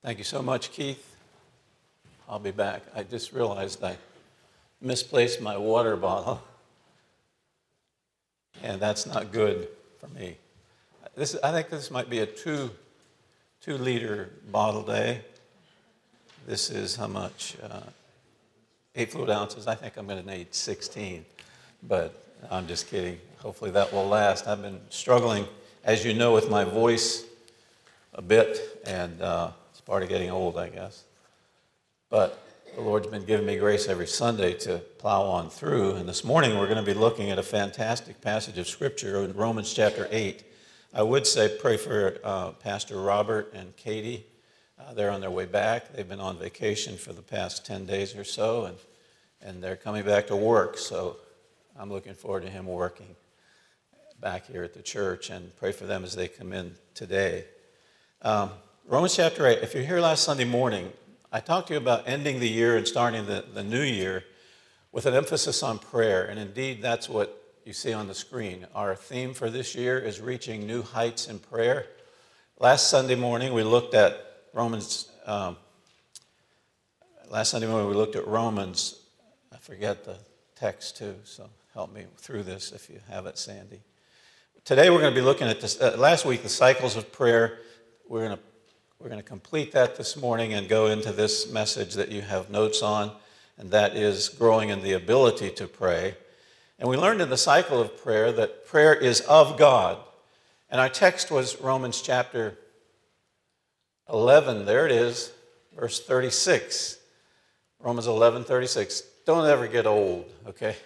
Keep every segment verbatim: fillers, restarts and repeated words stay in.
Thank you so much, Keith. I'll be back. I just realized I misplaced my water bottle, and that's not good for me. This, I think this might be a two, two-liter bottle day. This is how much? Uh, eight fluid ounces. I think I'm going to need sixteen, but I'm just kidding. Hopefully that will last. I've been struggling, as you know, with my voice a bit, and uh, it's part of getting old, I guess. But the Lord's been giving me grace every Sunday to plow on through, and this morning we're going to be looking at a fantastic passage of Scripture in Romans chapter eight. I would say pray for uh, Pastor Robert and Katie. Uh, they're on their way back. They've been on vacation for the past ten days or so, and, and they're coming back to work, so I'm looking forward to him working back here at the church, and pray for them as they come in today. Um, Romans chapter eight, if you're here last Sunday morning, I talked to you about ending the year and starting the, the new year with an emphasis on prayer, and indeed that's what you see on the screen. Our theme for this year is reaching new heights in prayer. Last Sunday morning we looked at Romans, um, last Sunday morning we looked at Romans, I forget the text too, so help me through this if you have it, Sandy. Today we're going to be looking at this, uh, last week, the cycles of prayer. We're going to we're going to complete that this morning and go into this message that you have notes on, and that is growing in the ability to pray. And we learned in the cycle of prayer that prayer is of God. And our text was Romans chapter eleven, there it is, verse thirty-six. Romans eleven, thirty-six. Don't ever get old, okay?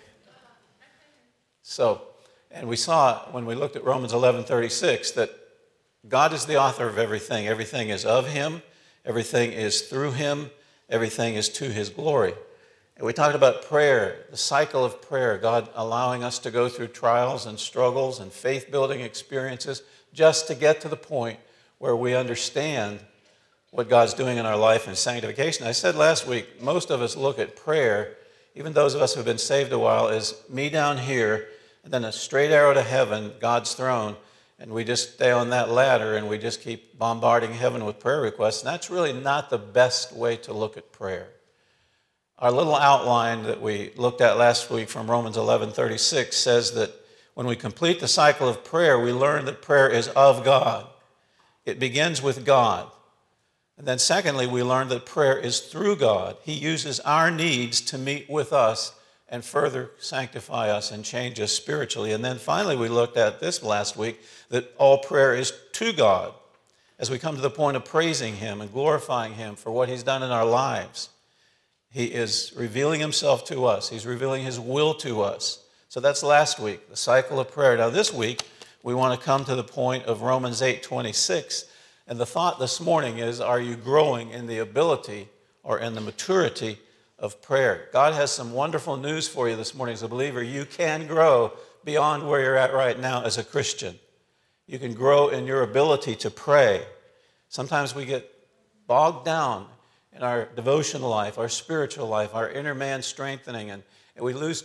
So, and we saw when we looked at Romans eleven, thirty-six that God is the author of everything. Everything is of Him. Everything is through Him. Everything is to His glory. And we talked about prayer, the cycle of prayer, God allowing us to go through trials and struggles and faith-building experiences just to get to the point where we understand what God's doing in our life in sanctification. I said last week, most of us look at prayer, even those of us who have been saved a while, as me down here, and then a straight arrow to heaven, God's throne, and we just stay on that ladder and we just keep bombarding heaven with prayer requests. And that's really not the best way to look at prayer. Our little outline that we looked at last week from Romans eleven, thirty-six says that when we complete the cycle of prayer, we learn that prayer is of God. It begins with God. And then secondly, we learn that prayer is through God. He uses our needs to meet with us and further sanctify us and change us spiritually. And then finally, we looked at this last week, that all prayer is to God as we come to the point of praising Him and glorifying Him for what He's done in our lives. He is revealing Himself to us. He's revealing His will to us. So that's last week, the cycle of prayer. Now this week, we want to come to the point of Romans eight, twenty-six. And the thought this morning is, are you growing in the ability or in the maturity of prayer? God has some wonderful news for you this morning as a believer. You can grow beyond where you're at right now as a Christian. You can grow in your ability to pray. Sometimes we get bogged down in our devotional life, our spiritual life, our inner man strengthening, and, and we lose,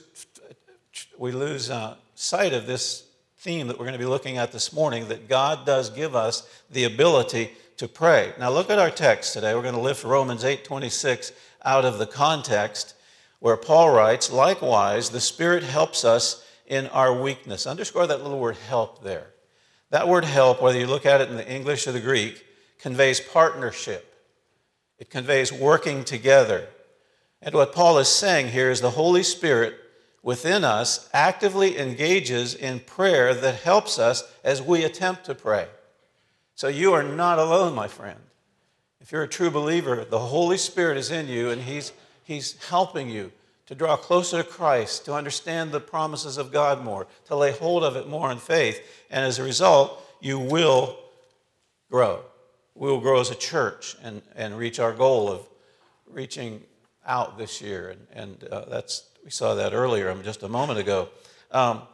we lose uh, sight of this theme that we're going to be looking at this morning, that God does give us the ability to pray. Now look at our text today. We're going to lift Romans eight, twenty-six out of the context where Paul writes, likewise, the Spirit helps us in our weakness. Underscore that little word help there. That word help, whether you look at it in the English or the Greek, conveys partnership. It conveys working together. And what Paul is saying here is the Holy Spirit within us actively engages in prayer that helps us as we attempt to pray. So you are not alone, my friend. If you're a true believer, the Holy Spirit is in you, and He's, he's helping you to draw closer to Christ, to understand the promises of God more, to lay hold of it more in faith. And as a result, you will grow. We will grow as a church and, and reach our goal of reaching out this year. And, and uh, that's we saw that earlier, just a moment ago. Um,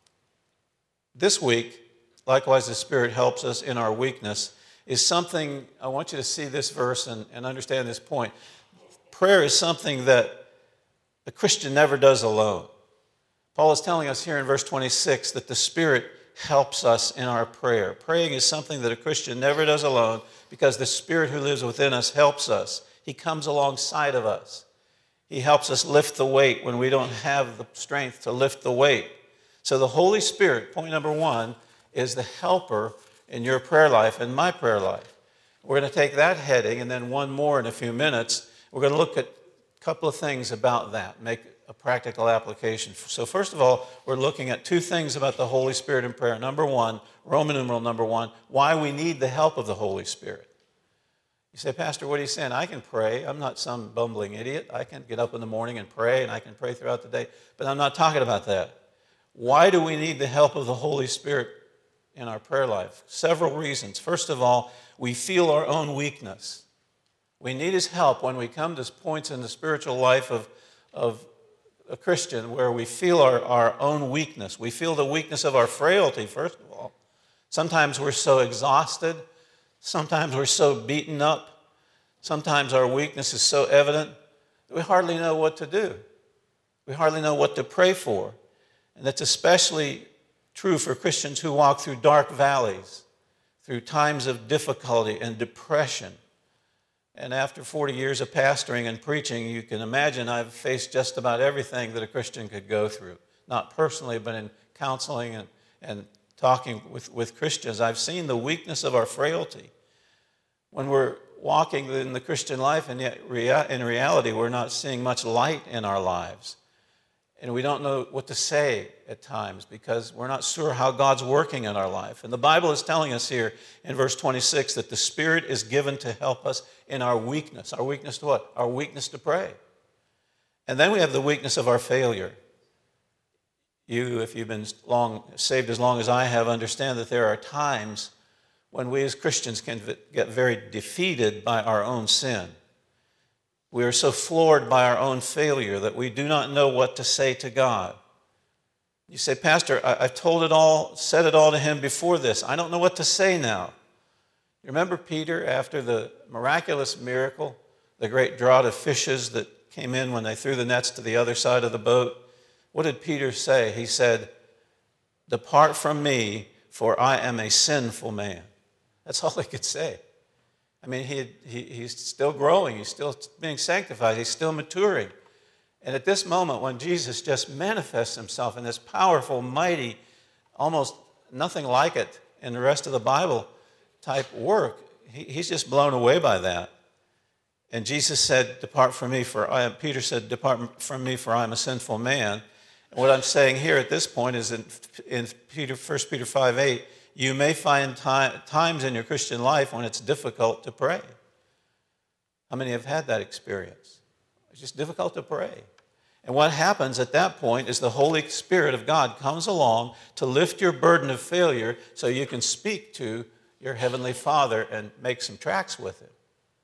this week, likewise, the Spirit helps us in our weakness, is something, I want you to see this verse and, and understand this point. Prayer is something that a Christian never does alone. Paul is telling us here in verse twenty-six that the Spirit helps us in our prayer. Praying is something that a Christian never does alone because the Spirit who lives within us helps us. He comes alongside of us. He helps us lift the weight when we don't have the strength to lift the weight. So the Holy Spirit, point number one, is the helper in your prayer life and my prayer life. We're going to take that heading and then one more in a few minutes. We're going to look at a couple of things about that, make a practical application. So first of all, we're looking at two things about the Holy Spirit in prayer. Number one, Roman numeral number one, why we need the help of the Holy Spirit. You say, Pastor, what are you saying? I can pray. I'm not some bumbling idiot. I can get up in the morning and pray, and I can pray throughout the day. But I'm not talking about that. Why do we need the help of the Holy Spirit in our prayer life? Several reasons. First of all, we feel our own weakness. We need His help when we come to points in the spiritual life of, of a Christian where we feel our, our own weakness. We feel the weakness of our frailty, first of all. Sometimes we're so exhausted. Sometimes we're so beaten up. Sometimes our weakness is so evident that we hardly know what to do. We hardly know what to pray for. And that's especially true for Christians who walk through dark valleys, through times of difficulty and depression. And after forty years of pastoring and preaching, you can imagine I've faced just about everything that a Christian could go through. Not personally, but in counseling and, and talking with, with Christians. I've seen the weakness of our frailty. When we're walking in the Christian life, and yet rea- in reality, we're not seeing much light in our lives. And we don't know what to say at times because we're not sure how God's working in our life. And the Bible is telling us here in verse twenty-six that the Spirit is given to help us in our weakness. Our weakness to what? Our weakness to pray. And then we have the weakness of our failure. You, if you've been long saved as long as I have, understand that there are times when we as Christians can get very defeated by our own sin. We are so floored by our own failure that we do not know what to say to God. You say, Pastor, I, I've told it all, said it all to Him before this. I don't know what to say now. You remember Peter after the miraculous miracle, the great draught of fishes that came in when they threw the nets to the other side of the boat? What did Peter say? He said, "Depart from me, for I am a sinful man." That's all he could say. I mean, he, he, he's still growing. He's still being sanctified. He's still maturing. And at this moment, when Jesus just manifests Himself in this powerful, mighty, almost nothing like it in the rest of the Bible type work, he, he's just blown away by that. And Jesus said, "Depart from me, for I am," Peter said, "Depart from me, for I am a sinful man." And what I'm saying here at this point is in, in Peter, First Peter five eight, you may find time, times in your Christian life when it's difficult to pray. How many have had that experience? It's just difficult to pray. And what happens at that point is the Holy Spirit of God comes along to lift your burden of failure so you can speak to your Heavenly Father and make some tracks with it.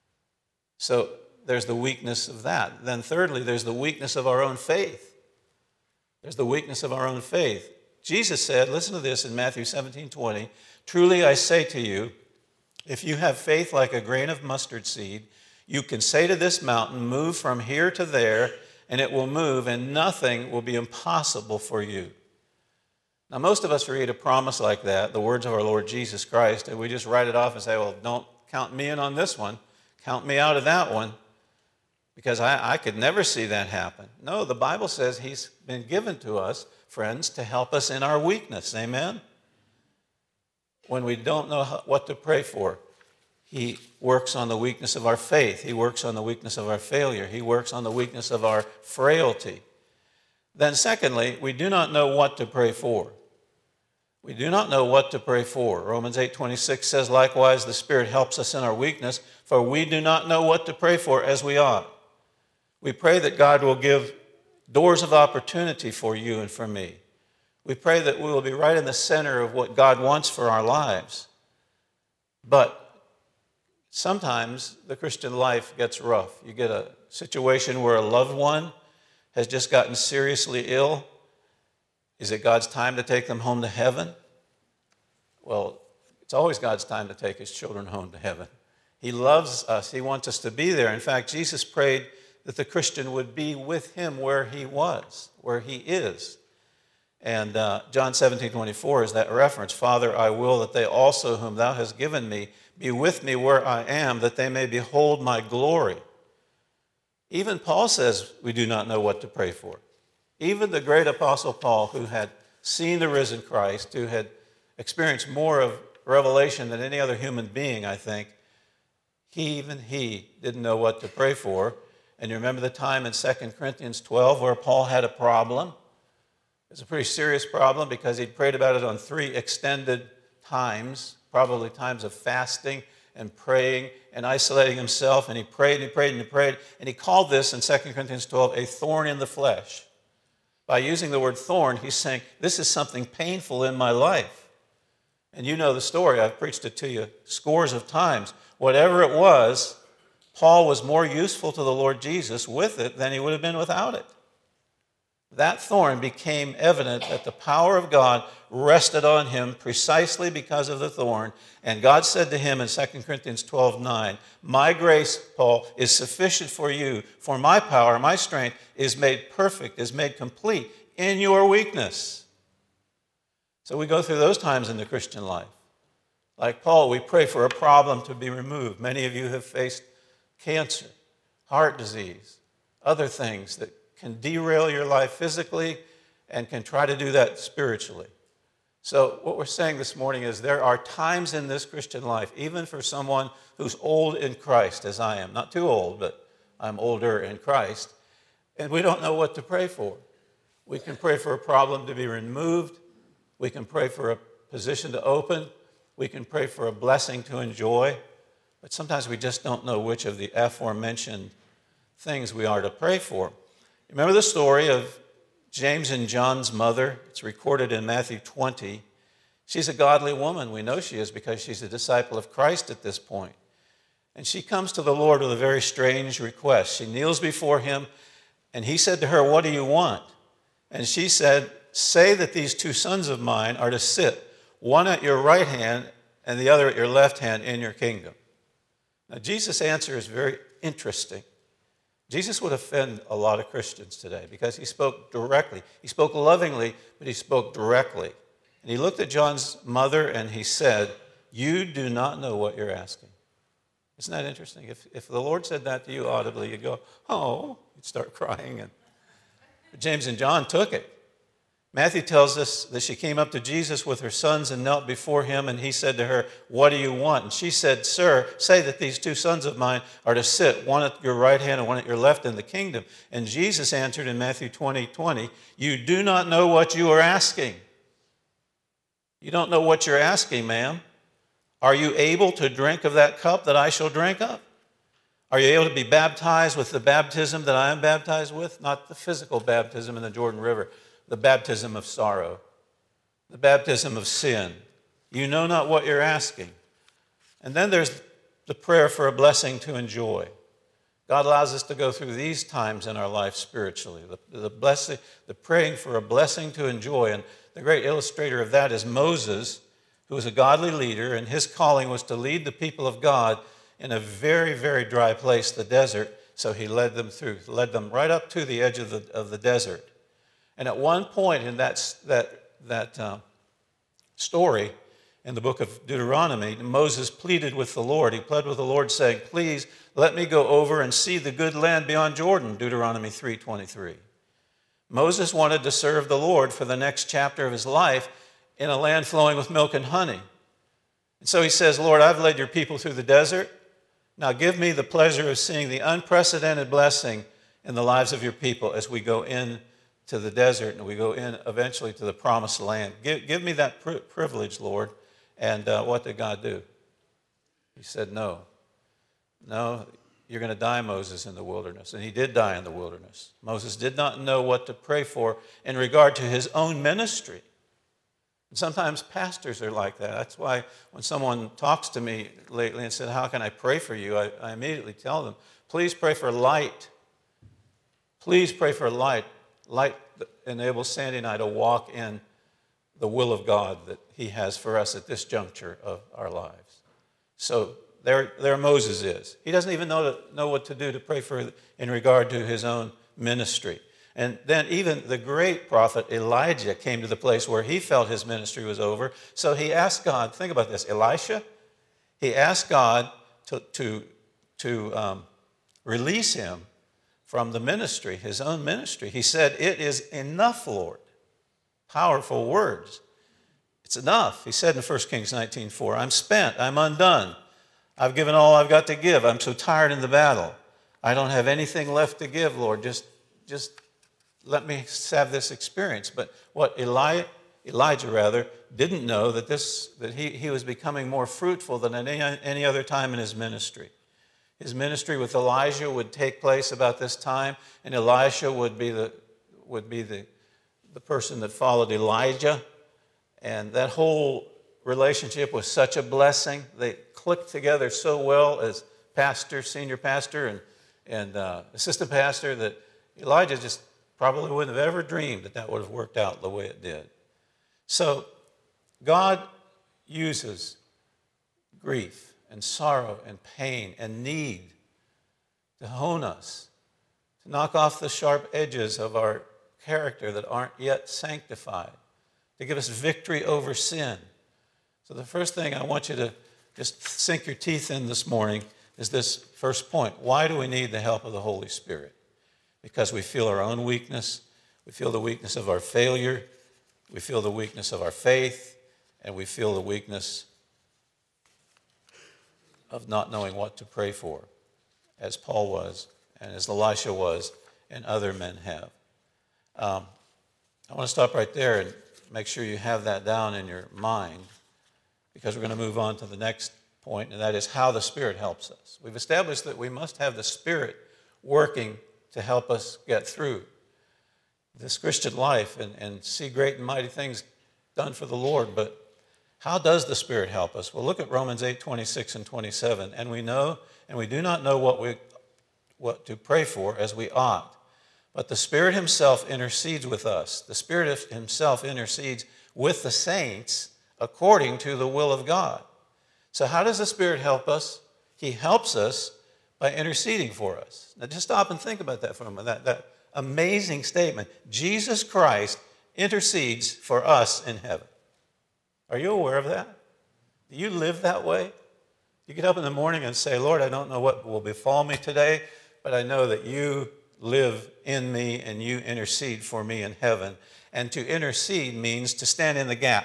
So there's the weakness of that. Then thirdly, there's the weakness of our own faith. There's the weakness of our own faith. Jesus said, listen to this in Matthew seventeen twenty, "Truly I say to you, if you have faith like a grain of mustard seed, you can say to this mountain, move from here to there, and it will move, and nothing will be impossible for you." Now, most of us read a promise like that, the words of our Lord Jesus Christ, and we just write it off and say, well, don't count me in on this one. Count me out of that one, because I, I could never see that happen. No, the Bible says He's been given to us, friends, to help us in our weakness. Amen? When we don't know what to pray for, He works on the weakness of our faith. He works on the weakness of our failure. He works on the weakness of our frailty. Then secondly, we do not know what to pray for. We do not know what to pray for. Romans eight twenty-six says, "Likewise, the Spirit helps us in our weakness, for we do not know what to pray for as we ought." We pray that God will give doors of opportunity for you and for me. We pray that we will be right in the center of what God wants for our lives. But sometimes the Christian life gets rough. You get a situation where a loved one has just gotten seriously ill. Is it God's time to take them home to heaven? Well, it's always God's time to take His children home to heaven. He loves us. He wants us to be there. In fact, Jesus prayed that the Christian would be with Him where he was, where he is. And uh, John seventeen twenty-four is that reference. Father, I will that they also whom thou hast given me be with me where I am, that they may behold my glory. Even Paul says we do not know what to pray for. Even the great apostle Paul, who had seen the risen Christ, who had experienced more of revelation than any other human being, I think, he, even he didn't know what to pray for. And you remember the time in Second Corinthians twelve where Paul had a problem? It was a pretty serious problem because he'd prayed about it on three extended times, probably times of fasting and praying and isolating himself. And he prayed and he prayed and he prayed. And he called this in Second Corinthians twelve a thorn in the flesh. By using the word thorn, he's saying, this is something painful in my life. And you know the story. I've preached it to you scores of times. Whatever it was, Paul was more useful to the Lord Jesus with it than he would have been without it. That thorn became evident that the power of God rested on him precisely because of the thorn. And God said to him in Second Corinthians twelve nine, my grace, Paul, is sufficient for you, for my power, my strength is made perfect, is made complete in your weakness. So we go through those times in the Christian life. Like Paul, we pray for a problem to be removed. Many of you have faced cancer, heart disease, other things that can derail your life physically and can try to do that spiritually. So what we're saying this morning is there are times in this Christian life, even for someone who's old in Christ, as I am, not too old, but I'm older in Christ, and we don't know what to pray for. We can pray for a problem to be removed. We can pray for a position to open. We can pray for a blessing to enjoy. But sometimes we just don't know which of the aforementioned things we are to pray for. Remember the story of James and John's mother? It's recorded in Matthew twenty. She's a godly woman. We know she is because she's a disciple of Christ at this point. And she comes to the Lord with a very strange request. She kneels before him, and he said to her, what do you want? And she said, say that these two sons of mine are to sit, one at your right hand and the other at your left hand in your kingdom. Now, Jesus' answer is very interesting. Jesus would offend a lot of Christians today because he spoke directly. He spoke lovingly, but he spoke directly. And he looked at John's mother and he said, you do not know what you're asking. Isn't that interesting? If, if the Lord said that to you audibly, you'd go, oh, you'd start crying. And but James and John took it. Matthew tells us that she came up to Jesus with her sons and knelt before him, and he said to her, what do you want? And she said, sir, say that these two sons of mine are to sit, one at your right hand and one at your left in the kingdom. And Jesus answered in Matthew twenty twenty, you do not know what you are asking. You don't know what you're asking, ma'am. Are you able to drink of that cup that I shall drink of? Are you able to be baptized with the baptism that I am baptized with? Not the physical baptism in the Jordan River. The baptism of sorrow, the baptism of sin. You know not what you're asking. And then there's the prayer for a blessing to enjoy. God allows us to go through these times in our life spiritually. The, the blessing, the praying for a blessing to enjoy. And the great illustrator of that is Moses, who was a godly leader, and his calling was to lead the people of God in a very, very dry place, the desert. So he led them through, led them right up to the edge of the, of the desert. And at one point in that, that, that uh, story in the book of Deuteronomy, Moses pleaded with the Lord. He pled with the Lord saying, please let me go over and see the good land beyond Jordan, Deuteronomy three twenty-three. Moses wanted to serve the Lord for the next chapter of his life in a land flowing with milk and honey. And so he says, Lord, I've led your people through the desert. Now give me the pleasure of seeing the unprecedented blessing in the lives of your people as we go in to the desert and we go in eventually to the promised land. Give, give me that pri- privilege, Lord. And uh, what did God do? He said, no. No, you're going to die, Moses, in the wilderness. And he did die in the wilderness. Moses did not know what to pray for in regard to his own ministry. And sometimes pastors are like that. That's why when someone talks to me lately and said, how can I pray for you? I, I immediately tell them, please pray for light. Please pray for light. Light that enables Sandy and I to walk in the will of God that he has for us at this juncture of our lives. So there, there Moses is. He doesn't even know, to, know what to do to pray for in regard to his own ministry. And then even the great prophet Elijah came to the place where he felt his ministry was over. So he asked God, think about this, Elisha, he asked God to, to, to um, release him from the ministry, his own ministry. He said, "It is enough, Lord." Powerful words. It's enough. He said in First Kings nineteen four, "I'm spent, I'm undone. I've given all I've got to give. I'm so tired in the battle. I don't have anything left to give, Lord. Just, just let me have this experience." But what Eli, Elijah rather didn't know that this that he, he was becoming more fruitful than at any, any other time in his ministry. His ministry with Elijah would take place about this time, and Elisha would be the would be the, the person that followed Elijah. And that whole relationship was such a blessing. They clicked together so well as pastor, senior pastor, and, and uh, assistant pastor that Elijah just probably wouldn't have ever dreamed that that would have worked out the way it did. So God uses grief and sorrow and pain and need to hone us, to knock off the sharp edges of our character that aren't yet sanctified, to give us victory over sin. So the first thing I want you to just sink your teeth in this morning is this first point. Why do we need the help of the Holy Spirit? Because we feel our own weakness, we feel the weakness of our failure, we feel the weakness of our faith, and we feel the weakness of not knowing what to pray for, as Paul was, and as Elisha was, and other men have. Um, I want to stop right there and make sure you have that down in your mind, because we're going to move on to the next point, and that is how the Spirit helps us. We've established that we must have the Spirit working to help us get through this Christian life and, and see great and mighty things done for the Lord. But how does the Spirit help us? Well, look at Romans eight, twenty-six and twenty-seven. And we know, and we do not know what we what to pray for as we ought. But the Spirit himself intercedes with us. The Spirit himself intercedes with the saints according to the will of God. So how does the Spirit help us? He helps us by interceding for us. Now just stop and think about that for a moment, that, that amazing statement. Jesus Christ intercedes for us in heaven. Are you aware of that? Do you live that way? You get up in the morning and say, "Lord, I don't know what will befall me today, but I know that you live in me and you intercede for me in heaven." And to intercede means to stand in the gap.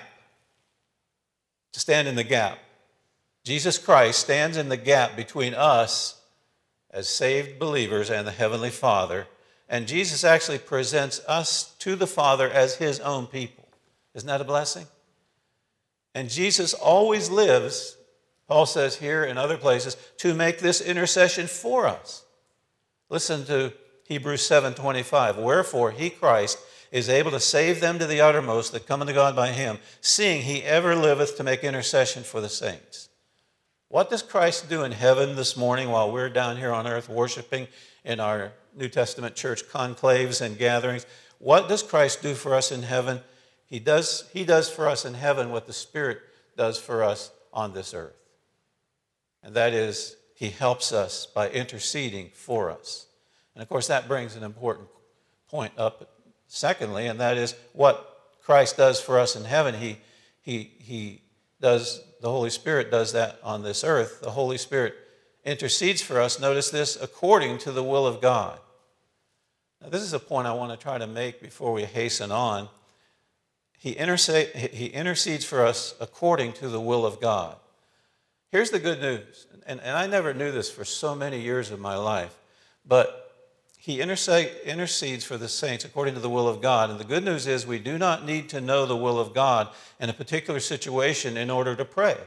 To stand in the gap. Jesus Christ stands in the gap between us as saved believers and the Heavenly Father. And Jesus actually presents us to the Father as his own people. Isn't that a blessing? And Jesus always lives, Paul says here and other places, to make this intercession for us. Listen to Hebrews seven twenty-five. "Wherefore he, Christ, is able to save them to the uttermost that come unto God by him, seeing he ever liveth to make intercession for the saints." What does Christ do in heaven this morning while we're down here on earth worshiping in our New Testament church conclaves and gatherings? What does Christ do for us in heaven? He does, he does for us in heaven what the Spirit does for us on this earth. And that is, he helps us by interceding for us. And of course, that brings an important point up secondly, and that is what Christ does for us in heaven. He, he, he does, the Holy Spirit does that on this earth. The Holy Spirit intercedes for us, notice this, according to the will of God. Now, this is a point I want to try to make before we hasten on. He, intercede, he intercedes for us according to the will of God. Here's the good news, and, and I never knew this for so many years of my life, but he intercedes for the saints according to the will of God. And the good news is we do not need to know the will of God in a particular situation in order to pray.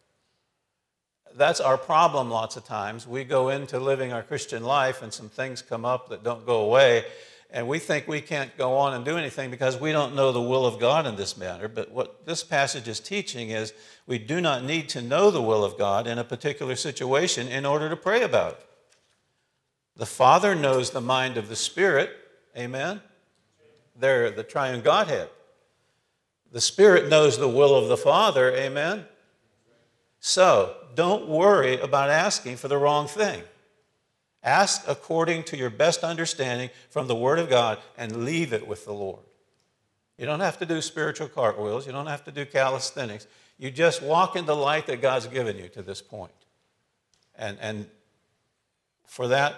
That's our problem lots of times. We go into living our Christian life and some things come up that don't go away, and we think we can't go on and do anything because we don't know the will of God in this matter. But what this passage is teaching is we do not need to know the will of God in a particular situation in order to pray about it. The Father knows the mind of the Spirit. Amen? They're the triune Godhead. The Spirit knows the will of the Father. Amen? So, don't worry about asking for the wrong thing. Ask according to your best understanding from the Word of God and leave it with the Lord. You don't have to do spiritual cartwheels. You don't have to do calisthenics. You just walk in the light that God's given you to this point. And, and for that,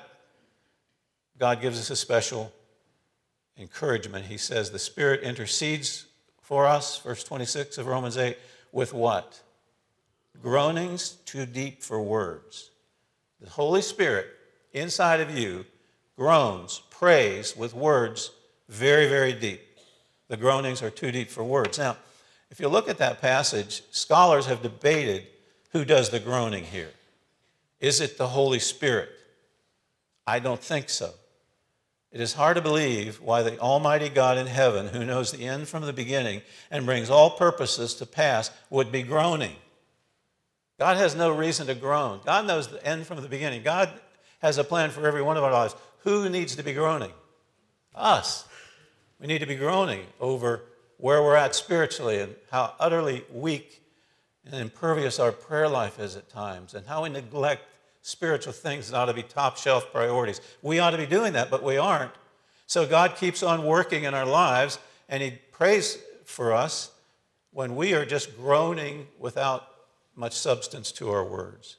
God gives us a special encouragement. He says the Spirit intercedes for us, verse twenty-six of Romans eight, with what? Groanings too deep for words. The Holy Spirit inside of you groans, prays with words very, very deep. The groanings are too deep for words. Now, if you look at that passage, scholars have debated who does the groaning here. Is it the Holy Spirit? I don't think so. It is hard to believe why the Almighty God in heaven, who knows the end from the beginning and brings all purposes to pass, would be groaning. God has no reason to groan. God knows the end from the beginning. God has a plan for every one of our lives. Who needs to be groaning? Us. We need to be groaning over where we're at spiritually and how utterly weak and impervious our prayer life is at times, and how we neglect spiritual things that ought to be top shelf priorities. We ought to be doing that, but we aren't. So God keeps on working in our lives, and He prays for us when we are just groaning without much substance to our words.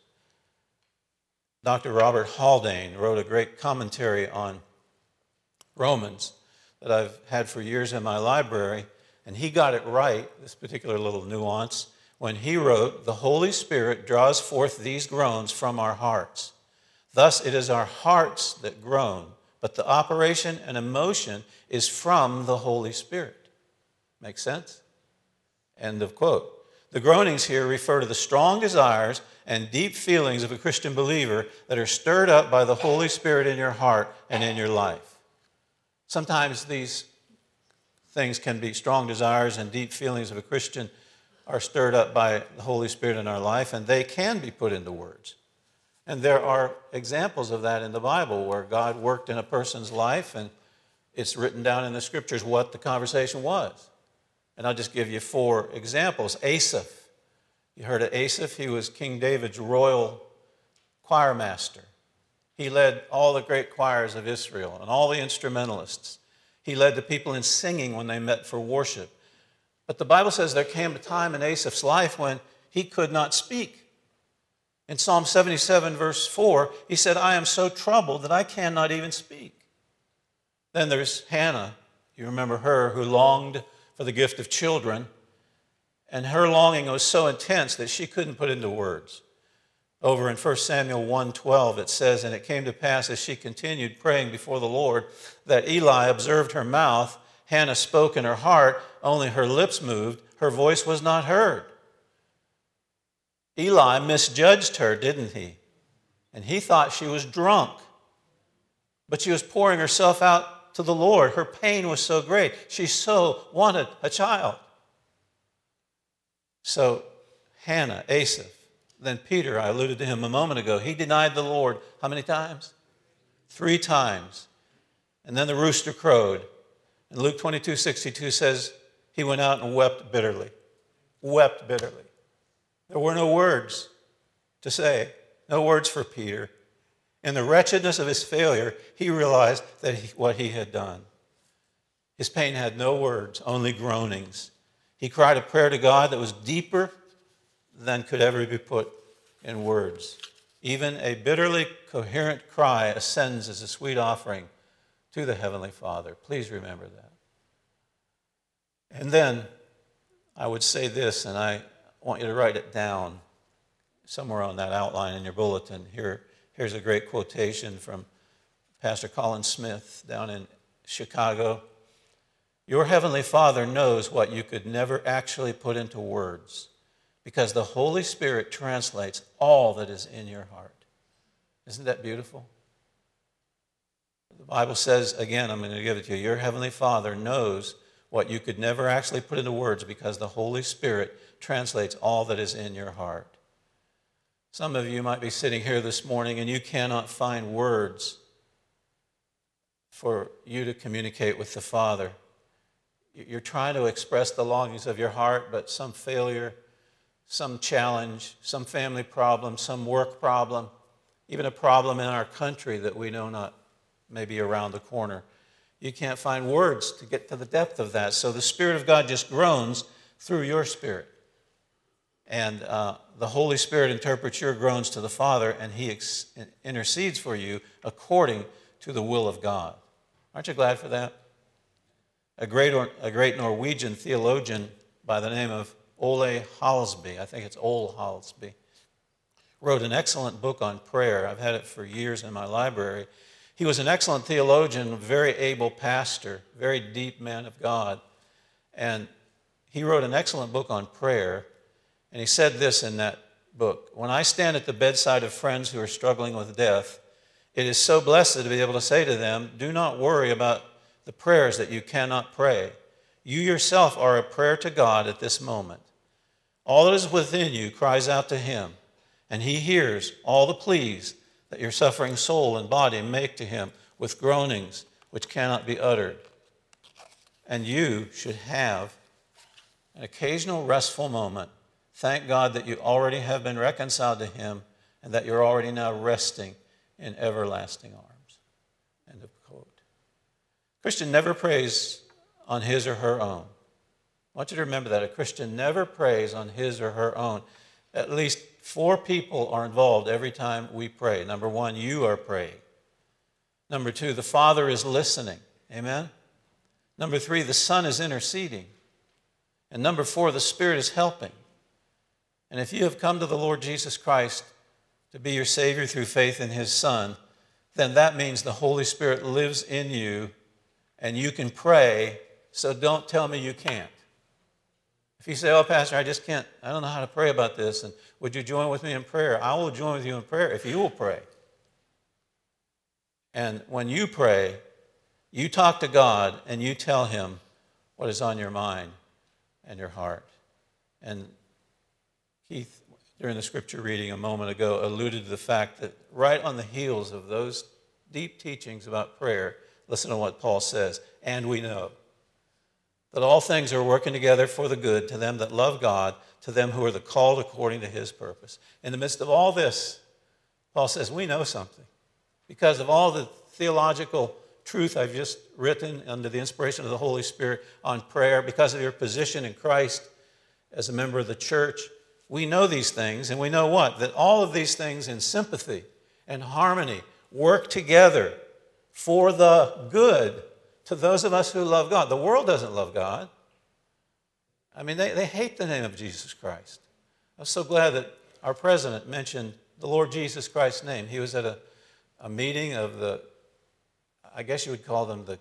Doctor Robert Haldane wrote a great commentary on Romans that I've had for years in my library, and he got it right, this particular little nuance, when he wrote, "The Holy Spirit draws forth these groans from our hearts. Thus it is our hearts that groan, but the operation and emotion is from the Holy Spirit." Make sense? End of quote. The groanings here refer to the strong desires and deep feelings of a Christian believer that are stirred up by the Holy Spirit in your heart and in your life. Sometimes these things can be strong desires and deep feelings of a Christian are stirred up by the Holy Spirit in our life, and they can be put into words. And there are examples of that in the Bible where God worked in a person's life, and it's written down in the Scriptures what the conversation was. And I'll just give you four examples. Asaph. You heard of Asaph? He was King David's royal choir master. He led all the great choirs of Israel and all the instrumentalists. He led the people in singing when they met for worship. But the Bible says there came a time in Asaph's life when he could not speak. In Psalm seventy-seven, verse four, he said, "I am so troubled that I cannot even speak." Then there's Hannah. You remember her, who longed for the gift of children, and her longing was so intense that she couldn't put into words. Over in First Samuel one twelve, it says, "And it came to pass as she continued praying before the Lord, that Eli observed her mouth. Hannah spoke in her heart, only her lips moved, her voice was not heard." Eli misjudged her, didn't he? And he thought she was drunk. But she was pouring herself out to the Lord. Her pain was so great. She so wanted a child. So Hannah, Asaph, then Peter, I alluded to him a moment ago, he denied the Lord how many times? Three times. And then the rooster crowed. And Luke twenty-two sixty-two says he went out and wept bitterly. Wept bitterly. There were no words to say, no words for Peter. In the wretchedness of his failure, he realized that he, what he had done. His pain had no words, only groanings. He cried a prayer to God that was deeper than could ever be put in words. Even a bitterly coherent cry ascends as a sweet offering to the Heavenly Father. Please remember that. And then I would say this, and I want you to write it down somewhere on that outline in your bulletin. Here, here's a great quotation from Pastor Colin Smith down in Chicago. "Your Heavenly Father knows what you could never actually put into words, because the Holy Spirit translates all that is in your heart." Isn't that beautiful? The Bible says, again, I'm going to give it to you, your Heavenly Father knows what you could never actually put into words because the Holy Spirit translates all that is in your heart. Some of you might be sitting here this morning and you cannot find words for you to communicate with the Father. You're trying to express the longings of your heart, but some failure, some challenge, some family problem, some work problem even a problem in our country that we know not maybe around the corner. You can't find words to get to the depth of that. So the Spirit of God just groans through your spirit. And uh, the Holy Spirit interprets your groans to the Father, and He ex- intercedes for you according to the will of God. Aren't you glad for that? A great, or, a great Norwegian theologian by the name of Ole Halsby, I think it's Ole Halsby, wrote an excellent book on prayer. I've had it for years in my library. He was an excellent theologian, a very able pastor, very deep man of God. And he wrote an excellent book on prayer. And he said this in that book: when I stand at the bedside of friends who are struggling with death, it is so blessed to be able to say to them, do not worry about the prayers that you cannot pray. You yourself are a prayer to God at this moment. All that is within you cries out to Him, and He hears all the pleas that your suffering soul and body make to Him with groanings which cannot be uttered. And you should have an occasional restful moment. Thank God that you already have been reconciled to Him and that you're already now resting in everlasting arms. End of quote. Christian never prays on his or her own. I want you to remember that. A Christian never prays on his or her own. At least four people are involved every time we pray. Number one, you are praying. Number two, the Father is listening. Amen? Number three, the Son is interceding. And number four, the Spirit is helping. And if you have come to the Lord Jesus Christ to be your Savior through faith in His Son, then that means the Holy Spirit lives in you and you can pray, so don't tell me you can't. If you say, oh, Pastor, I just can't, I don't know how to pray about this, and would you join with me in prayer? I will join with you in prayer if you will pray. And when you pray, you talk to God and you tell Him what is on your mind and your heart. And Keith, during the scripture reading a moment ago, alluded to the fact that right on the heels of those deep teachings about prayer, listen to what Paul says, and we know that all things are working together for the good to them that love God, to them who are the called according to His purpose. In the midst of all this, Paul says, we know something. Because of all the theological truth I've just written under the inspiration of the Holy Spirit on prayer, because of your position in Christ as a member of the church, we know these things, and we know what? That all of these things in sympathy and harmony work together for the good to those of us who love God. The world doesn't love God. I mean, they, they hate the name of Jesus Christ. I'm so glad that our president mentioned the Lord Jesus Christ's name. He was at a, a meeting of the, I guess you would call them the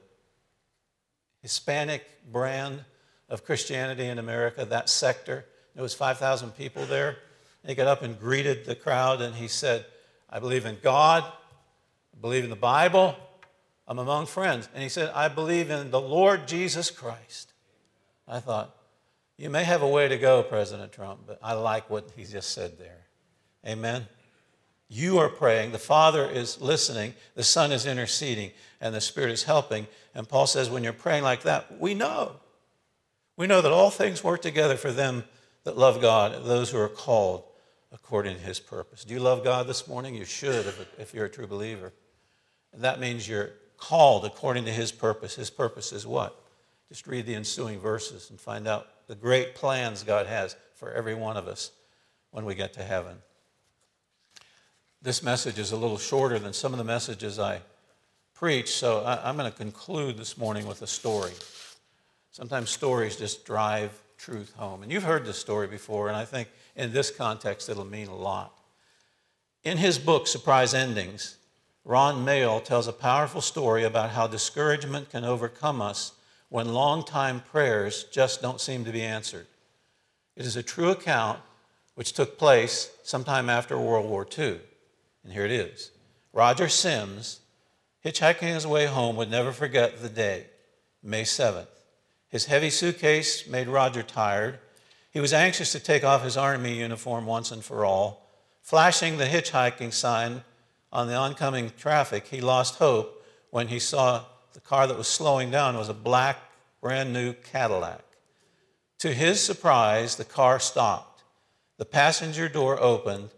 Hispanic brand of Christianity in America, that sector. There was five thousand people there. He got up and greeted the crowd, and he said, I believe in God, I believe in the Bible, I'm among friends. And he said, I believe in the Lord Jesus Christ. I thought, you may have a way to go, President Trump, but I like what he just said there. Amen? You are praying, the Father is listening, the Son is interceding, and the Spirit is helping. And Paul says, when you're praying like that, we know. We know that all things work together for them that love God, those who are called according to His purpose. Do you love God this morning? You should if, if you're a true believer. And that means you're called according to His purpose. His purpose is what? Just read the ensuing verses and find out the great plans God has for every one of us when we get to heaven. This message is a little shorter than some of the messages I preach, so I, I'm going to conclude this morning with a story. Sometimes stories just drive truth home. And you've heard this story before, and I think in this context it'll mean a lot. In his book, Surprise Endings, Ron Mayle tells a powerful story about how discouragement can overcome us when long-time prayers just don't seem to be answered. It is a true account which took place sometime after World War Two. And here it is. Roger Sims, hitchhiking his way home, would never forget the day, May seventh. His heavy suitcase made Roger tired. He was anxious to take off his army uniform once and for all. Flashing the hitchhiking sign on the oncoming traffic, he lost hope when he saw the car that was slowing down was a black, brand new Cadillac. To his surprise, the car stopped. The passenger door opened,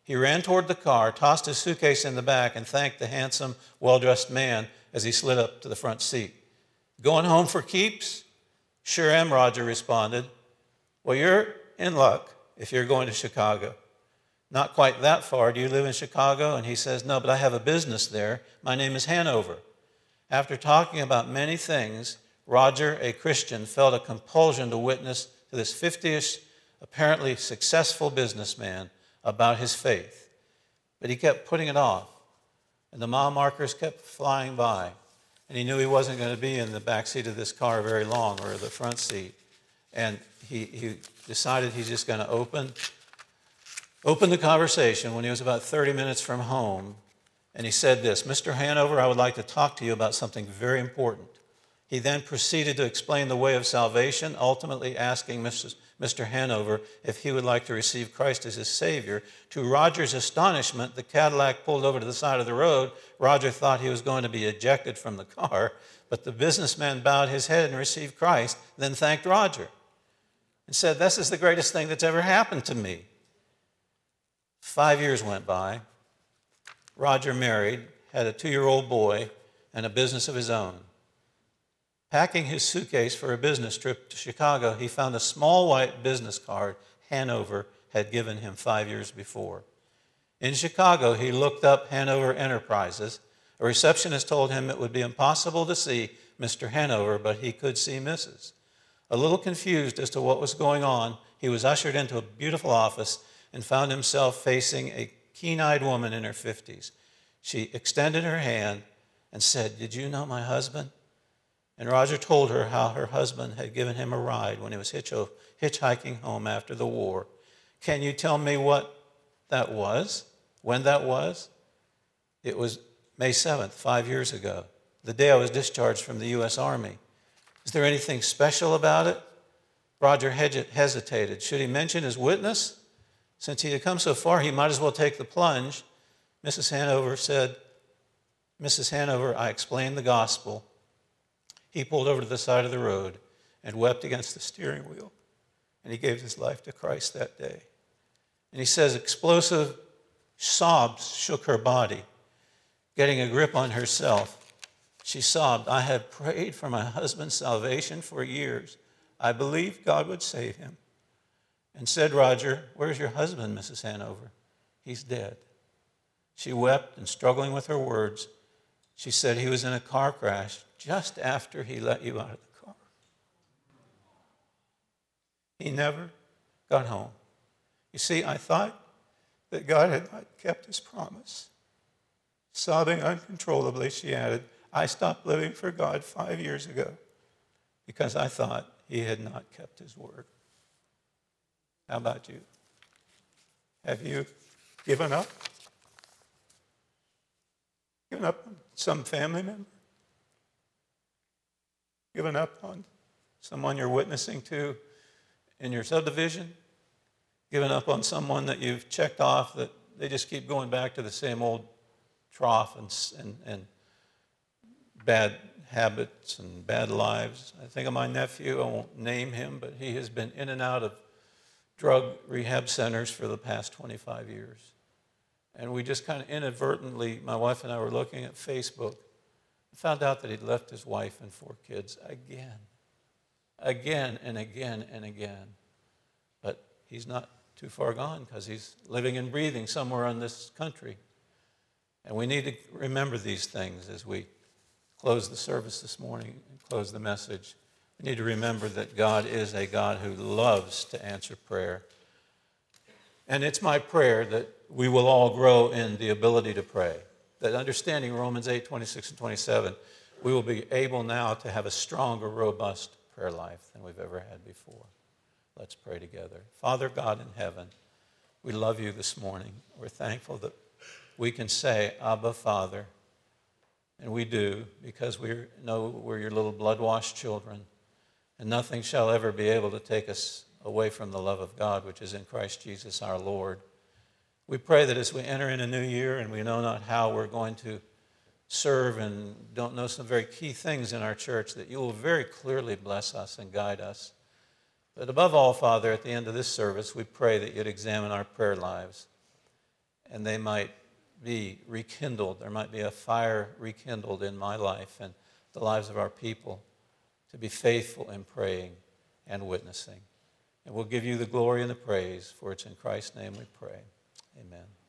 He ran toward the car, tossed his suitcase in the back, and thanked the handsome, well-dressed man as he slid up to the front seat. Going home for keeps? Sure am, Roger responded. Well, you're in luck if you're going to Chicago. Not quite that far. Do you live in Chicago? And he says, no, but I have a business there. My name is Hanover. After talking about many things, Roger, a Christian, felt a compulsion to witness to this fifty-ish, apparently successful businessman about his faith. But he kept putting it off, and the mile markers kept flying by, and he knew he wasn't going to be in the back seat of this car very long, or the front seat. And he, he decided he's just going to open, open the conversation when he was about thirty minutes from home, and he said this, Mister Hanover, I would like to talk to you about something very important. He then proceeded to explain the way of salvation, ultimately asking Mister Hanover if he would like to receive Christ as his Savior. To Roger's astonishment, the Cadillac pulled over to the side of the road. Roger thought he was going to be ejected from the car, but the businessman bowed his head and received Christ, then thanked Roger and said, this is the greatest thing that's ever happened to me. Five years went by. Roger married, had a two-year-old boy, and a business of his own. Packing his suitcase for a business trip to Chicago, he found a small white business card Hanover had given him five years before. In Chicago, he looked up Hanover Enterprises. A receptionist told him it would be impossible to see Mister Hanover, but he could see Missus A little confused as to what was going on, he was ushered into a beautiful office and found himself facing a keen-eyed woman in her fifties. She extended her hand and said, did you know my husband? And Roger told her how her husband had given him a ride when he was hitchhiking home after the war. Can you tell me what that was? When that was? It was May seventh, five years ago, the day I was discharged from the U S Army. Is there anything special about it? Roger hesitated. Should he mention his witness? Since he had come so far, he might as well take the plunge. Missus Hanover said, Missus Hanover, I explained the gospel. He pulled over to the side of the road and wept against the steering wheel, and he gave his life to Christ that day. And he says explosive sobs shook her body. Getting a grip on herself, she sobbed, I have prayed for my husband's salvation for years. I believed God would save him. And said Roger, where's your husband, Missus Hanover? He's dead. She wept, and struggling with her words, she said he was in a car crash just after he let you out of the car. He never got home. You see, I thought that God had not kept his promise. Sobbing uncontrollably, she added, I stopped living for God five years ago because I thought he had not kept his word. How about you? Have you given up? Given up on some family member? Given up on someone you're witnessing to in your subdivision? Given up on someone that you've checked off that they just keep going back to the same old trough and, and, and bad habits and bad lives? I think of my nephew. I won't name him, but he has been in and out of drug rehab centers for the past twenty-five years. And we just kind of inadvertently, my wife and I were looking at Facebook, and found out that he'd left his wife and four kids again, again and again and again. But he's not too far gone because he's living and breathing somewhere in this country. And we need to remember these things as we close the service this morning and close the message. We need to remember that God is a God who loves to answer prayer. And it's my prayer that we will all grow in the ability to pray, that understanding Romans eight, twenty-six and twenty-seven, we will be able now to have a stronger, robust prayer life than we've ever had before. Let's pray together. Father God in heaven, we love you this morning. We're thankful that we can say, Abba, Father, and we do because we know we're your little blood-washed children, and nothing shall ever be able to take us away from the love of God, which is in Christ Jesus our Lord. We pray that as we enter in a new year and we know not how we're going to serve and don't know some very key things in our church, that you will very clearly bless us and guide us. But above all, Father, at the end of this service, we pray that you'd examine our prayer lives. and they might be rekindled. There might be a fire rekindled in my life and the lives of our people to be faithful in praying and witnessing. And we'll give you the glory and the praise, for it's in Christ's name we pray. Amen.